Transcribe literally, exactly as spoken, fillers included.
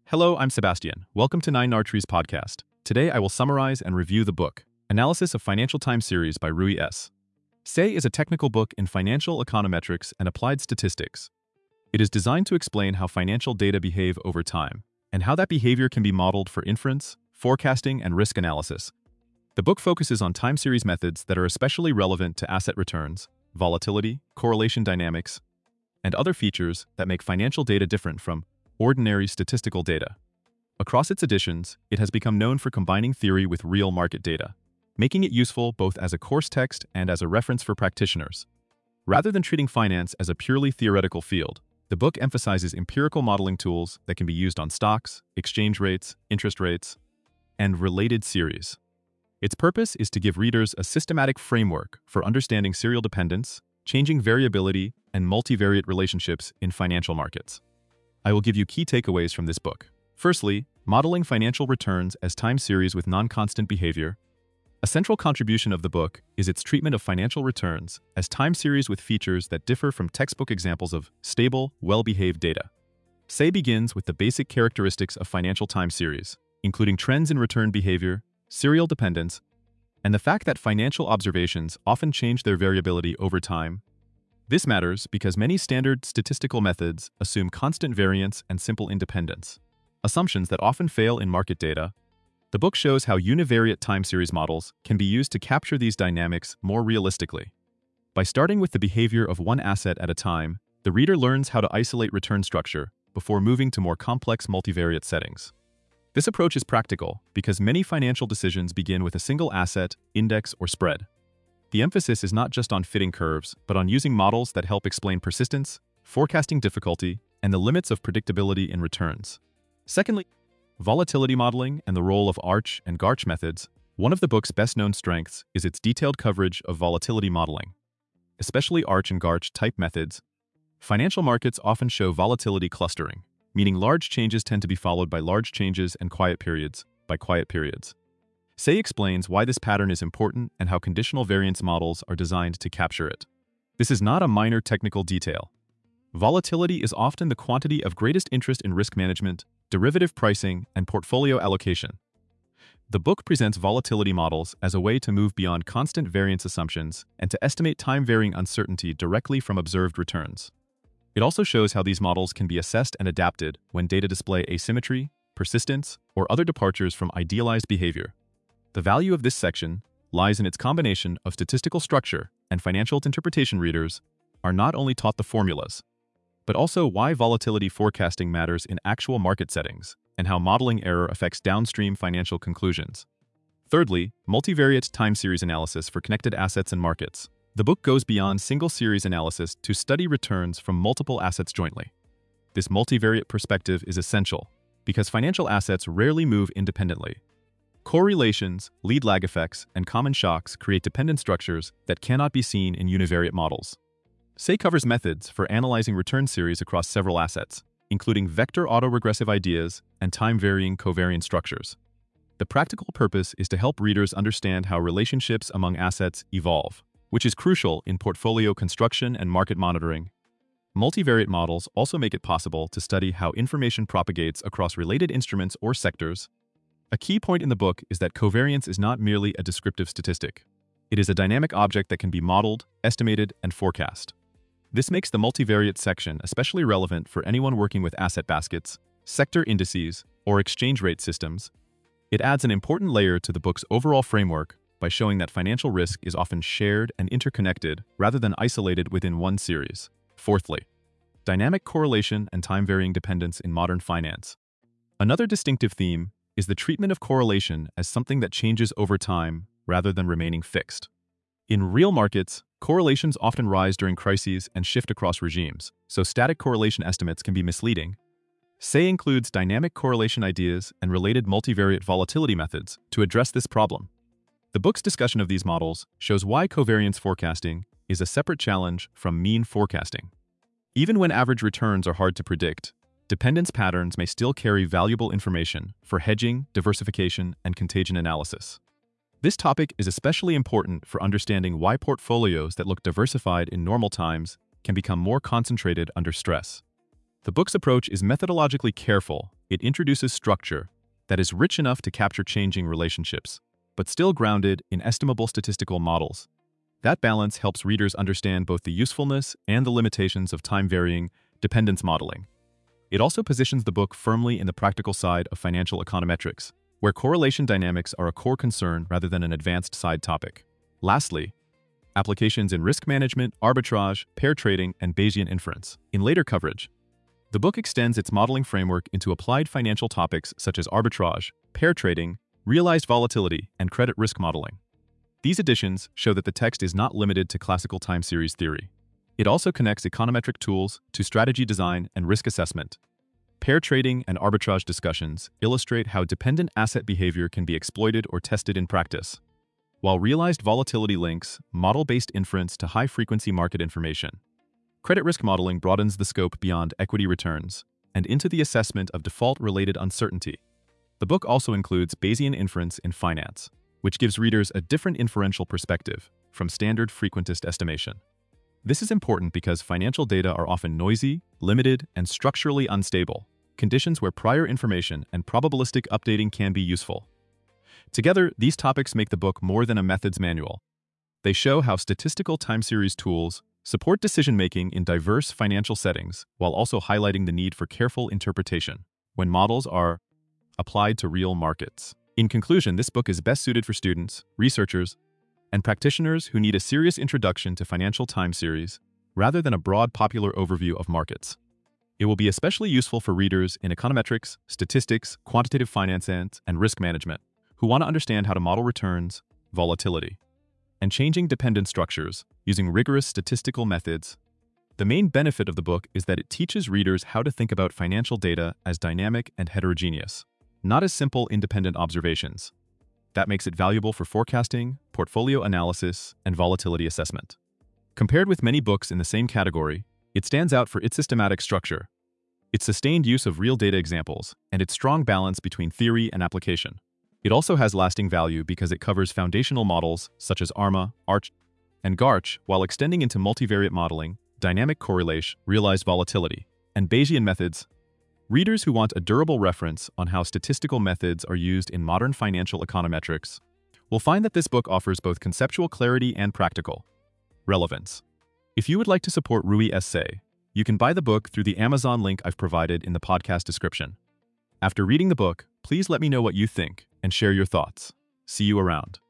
Hello, I'm Sebastian. Welcome to Nine Nartree's podcast. Today I will summarize and review the book, Analysis of Financial Time Series by Rui S. Say is a technical book in financial econometrics and applied statistics. It is designed to explain how financial data behave over time, and how that behavior can be modeled for inference, forecasting, and risk analysis. The book focuses on time series methods that are especially relevant to asset returns, volatility, correlation dynamics, and other features that make financial data different from ordinary statistical data. Across its editions, it has become known for combining theory with real market data, making it useful both as a course text and as a reference for practitioners. Rather than treating finance as a purely theoretical field, the book emphasizes empirical modeling tools that can be used on stocks, exchange rates, interest rates, and related series. Its purpose is to give readers a systematic framework for understanding serial dependence, changing variability, and multivariate relationships in financial markets. I will give you key takeaways from this book. Firstly, modeling financial returns as time series with non-constant behavior. A central contribution of the book is its treatment of financial returns as time series with features that differ from textbook examples of stable, well-behaved data. Say begins with the basic characteristics of financial time series, including trends in return behavior, serial dependence, and the fact that financial observations often change their variability over time. This matters because many standard statistical methods assume constant variance and simple independence, assumptions that often fail in market data. The book shows how univariate time series models can be used to capture these dynamics more realistically. By starting with the behavior of one asset at a time, the reader learns how to isolate return structure before moving to more complex multivariate settings. This approach is practical because many financial decisions begin with a single asset, index, or spread. The emphasis is not just on fitting curves, but on using models that help explain persistence, forecasting difficulty, and the limits of predictability in returns. Secondly, volatility modeling and the role of Arch and Garch methods. One of the book's best-known strengths is its detailed coverage of volatility modeling, especially Arch and Garch type methods. Financial markets often show volatility clustering, meaning large changes tend to be followed by large changes and quiet periods by quiet periods. Say explains why this pattern is important and how conditional variance models are designed to capture it. This is not a minor technical detail. Volatility is often the quantity of greatest interest in risk management, derivative pricing, and portfolio allocation. The book presents volatility models as a way to move beyond constant variance assumptions and to estimate time-varying uncertainty directly from observed returns. It also shows how these models can be assessed and adapted when data display asymmetry, persistence, or other departures from idealized behavior. The value of this section lies in its combination of statistical structure and financial interpretation. Readers are not only taught the formulas, but also why volatility forecasting matters in actual market settings and how modeling error affects downstream financial conclusions. Thirdly, multivariate time series analysis for connected assets and markets. The book goes beyond single series analysis to study returns from multiple assets jointly. This multivariate perspective is essential because financial assets rarely move independently. Correlations, lead-lag effects, and common shocks create dependent structures that cannot be seen in univariate models. Say covers methods for analyzing return series across several assets, including vector autoregressive ideas and time-varying covariance structures. The practical purpose is to help readers understand how relationships among assets evolve, which is crucial in portfolio construction and market monitoring. Multivariate models also make it possible to study how information propagates across related instruments or sectors. A key point in the book is that covariance is not merely a descriptive statistic. It is a dynamic object that can be modeled, estimated, and forecast. This makes the multivariate section especially relevant for anyone working with asset baskets, sector indices, or exchange rate systems. It adds an important layer to the book's overall framework by showing that financial risk is often shared and interconnected rather than isolated within one series. Fourthly, dynamic correlation and time-varying dependence in modern finance. Another distinctive theme is the treatment of correlation as something that changes over time rather than remaining fixed. In real markets, correlations often rise during crises and shift across regimes, so static correlation estimates can be misleading. Say includes dynamic correlation ideas and related multivariate volatility methods to address this problem. The book's discussion of these models shows why covariance forecasting is a separate challenge from mean forecasting. Even when average returns are hard to predict, dependence patterns may still carry valuable information for hedging, diversification, and contagion analysis. This topic is especially important for understanding why portfolios that look diversified in normal times can become more concentrated under stress. The book's approach is methodologically careful it introduces structure that is rich enough to capture changing relationships, but still grounded in estimable statistical models. That balance helps readers understand both the usefulness and the limitations of time-varying dependence modeling. It also positions the book firmly in the practical side of financial econometrics, where correlation dynamics are a core concern rather than an advanced side topic. Lastly, applications in risk management, arbitrage, pair trading, and Bayesian inference. In later coverage, the book extends its modeling framework into applied financial topics such as arbitrage, pair trading, realized volatility, and credit risk modeling. These additions show that the text is not limited to classical time series theory. It also connects econometric tools to strategy design and risk assessment. Pair trading and arbitrage discussions illustrate how dependent asset behavior can be exploited or tested in practice, while realized volatility links model-based inference to high-frequency market information. Credit risk modeling broadens the scope beyond equity returns and into the assessment of default-related uncertainty. The book also includes Bayesian inference in finance, which gives readers a different inferential perspective from standard frequentist estimation. This is important because financial data are often noisy, limited, and structurally unstable, conditions where prior information and probabilistic updating can be useful. Together, these topics make the book more than a methods manual. They show how statistical time series tools support decision-making in diverse financial settings while also highlighting the need for careful interpretation when models are applied to real markets. In conclusion, this book is best suited for students, researchers, and practitioners who need a serious introduction to financial time series rather than a broad popular overview of markets. It will be especially useful for readers in econometrics, statistics, quantitative finance, and risk management who want to understand how to model returns, volatility, and changing dependent structures using rigorous statistical methods. The main benefit of the book is that it teaches readers how to think about financial data as dynamic and heterogeneous, not as simple independent observations. That makes it valuable for forecasting, portfolio analysis, and volatility assessment. Compared with many books in the same category, it stands out for its systematic structure, its sustained use of real data examples, and its strong balance between theory and application. It also has lasting value because it covers foundational models such as ARMA, ARCH, and GARCH while extending into multivariate modeling, dynamic correlation, realized volatility, and Bayesian methods. Readers who want a durable reference on how statistical methods are used in modern financial econometrics will find that this book offers both conceptual clarity and practical relevance. If you would like to support Rui Essay, you can buy the book through the Amazon link I've provided in the podcast description. After reading the book, please let me know what you think and share your thoughts. See you around.